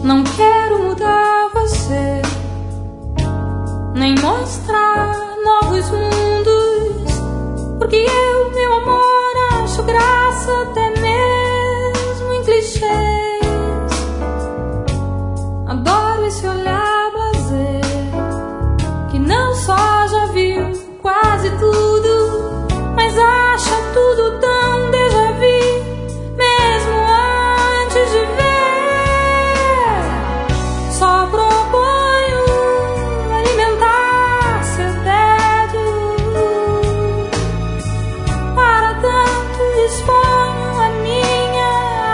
Não quero mudar você, nem mostrar novos mundos, porque eu, meu amor, acho graça até mesmo em clichês. Adoro esse olhar blasé, que não só já viu quase tudo, mas acha tudo tão déjà vu, mesmo antes de ver. Só proponho alimentar seu tédio, para tanto exponho a minha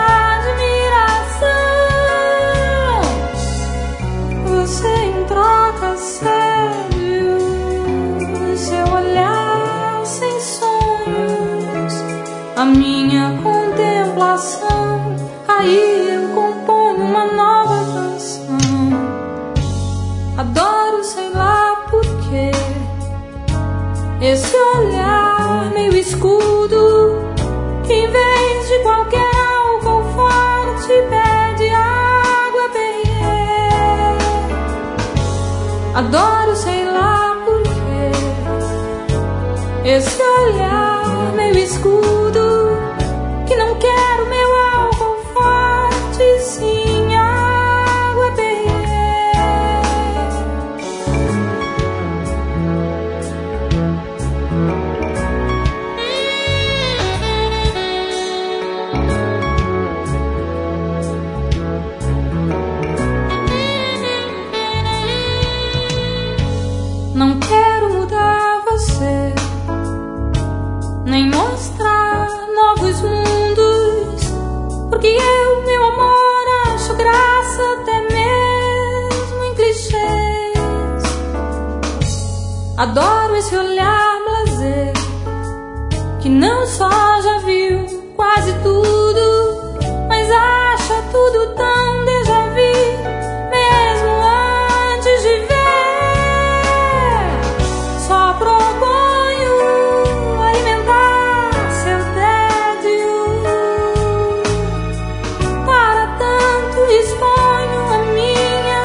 admiração. Você em troca sério, seu olhar sem sonhos, a minha contemplação. Aí eu componho uma nova canção. Adoro, sei lá porquê, esse olhar meio escudo, que em vez de qualquer álcool forte pede água Perrier. Adoro, sei lá porquê, esse olhar meio escudo, que não quero meu álcool forte, sim água Perrier. Não quero mudar você, nem mostrar novos mundos, porque eu, meu amor, acho graça até mesmo em clichês. Adoro esse olhar blasé, que não só já viu quase tudo, mas acha tudo tão déjà vu, mesmo antes de ver. Só proponho alimentar seu tédio, para tanto exponho a minha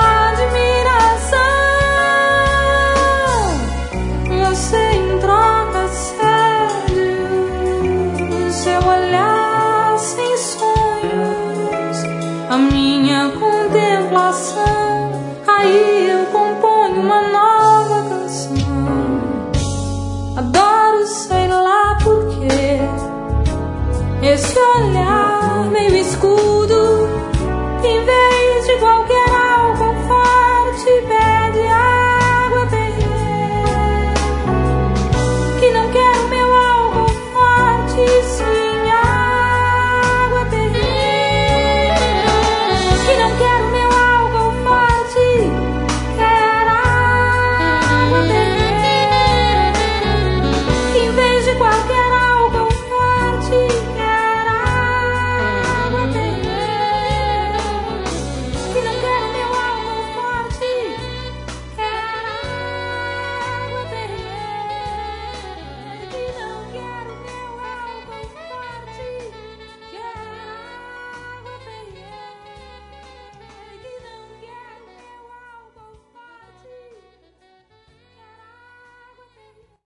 admiração. Você em troca sério, seu olhar sem sonhos, a minha contemplação. Aí eu componho uma nova canção. Adoro, sei lá porquê, esse olhar